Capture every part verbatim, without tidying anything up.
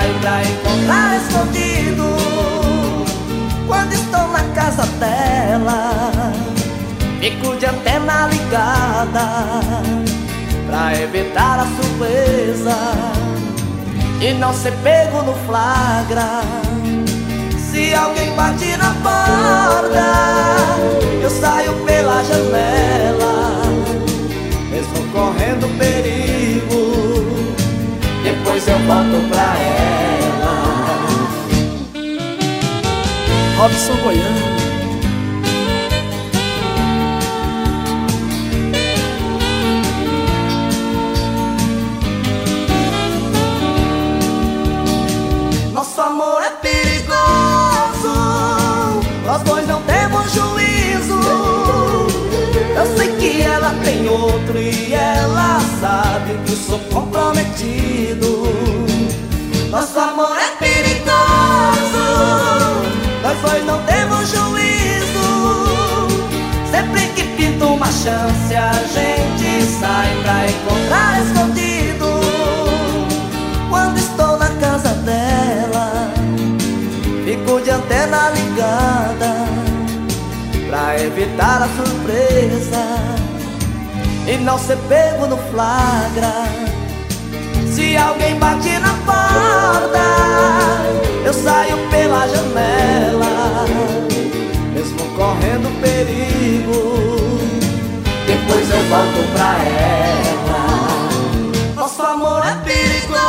sai pra encontrar escondido. Quando estou na casa dela, fico de antena ligada pra evitar a surpresa e não ser pego no flagra. Se alguém bate na porta, eu saio pela janela, mesmo correndo perigo, depois eu volto pra ela. Robson Goiano. Nosso amor é perigoso, nós dois não temos juízo. Eu sei que ela tem outro e ela sabe que sou comprometido. Nosso amor é perigoso, nós dois não temos juízo. Sempre que pinta uma chance a gente sai pra encontrar escondido. Quando estou na casa dela, fico de antena ligada pra evitar a surpresa e não ser pego no flagra. Se alguém bate na porta, eu saio pela janela, mesmo correndo perigo, depois eu volto pra ela. Nosso amor é perigoso,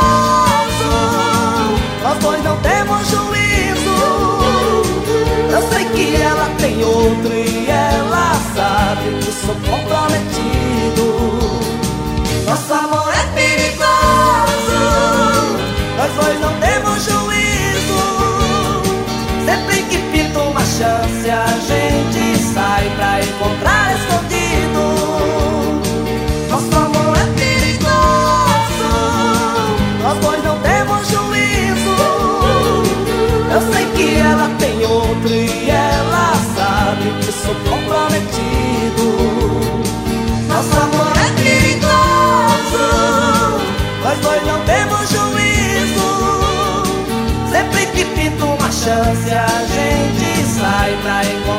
nós dois não temos juízo. Eu sei que ela tem outro e ela sabe que sou comprometido. Nosso amor é perigoso, nós dois não temos juízo. Sempre que pinta uma chance a gente sai pra encontrar escondido. Nosso amor é perigoso, nós dois não temos juízo. Eu sei que ela tem outro e ela sabe que sou comprometido. Nosso amor é perigoso, nós dois não temos juízo. Sempre que pinta uma chance a gente sai pra encontrar